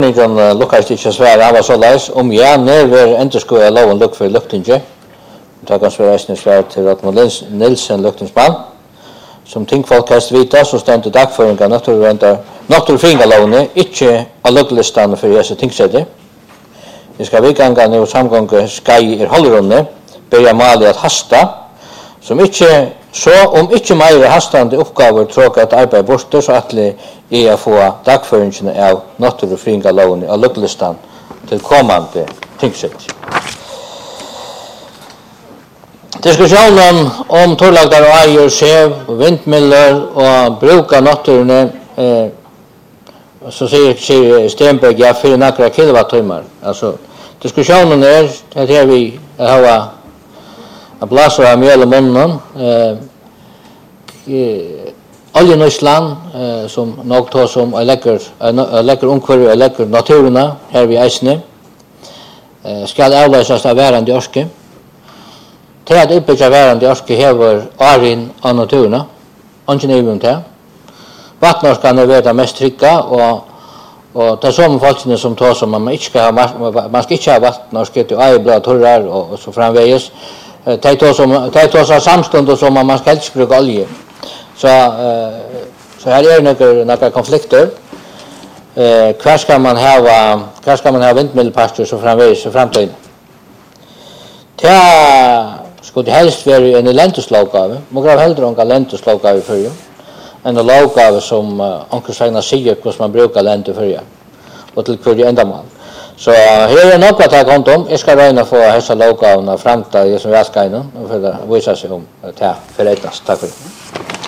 Nikan lukkast ikke svære, han var så leis, ja, når endurskoet loven lukk for luktinge. Det kan svære eisne svære til Ratmo Nilsen luktingsmann. Som tingfolk helst vita, så stemte dagføringa naturfingalovene, ikke av lukklistene for Jesu tingsette. Vi skal vikanga nå samgånge skai holderunne, byrja mali at hasta, som ikke, så om ikke meire hastande oppgaver tråka at arbeid borte, så atli å få dagføringene av naturfingalovene av lukklistene til kommande tingsett. Diskussionen om torlagdar og eier, skjev, vindmiller og bruk av naturene, så sier Stenberg, ja, 4 kilowattimmar. Altså, diskussionen at her vi har blasser av mjøl og munnen, oljenøysland, som nok tar som lekker omkvar og lekker naturene, her vi eisne, skal avløses av værende orske. Til at utbyggja værende orske hever arin av naturene, ikke nivån til. Vatnorskan det mest trygga, og det er sånne folkene som tar som man skal ikke ha vatnorske til eibla torrar og så framveges. Det tar som samstund som man skal helst bruke olje. Så her noen konflikter. Hver skal man ha vindmiddelpastor så framveges i fremtiden. Skulle helst være en elentuslagave. Må grave heldre en elentuslagave for jo. En lagave som onkersvegna sier hvordan man bruker lentu for jo. Og til hver endamål. Så her nok at jeg kom om. Jeg skal regne få hessa lagavene frem til det som jeg skal inn. Og for å vise seg om det for etnast. Takk for det.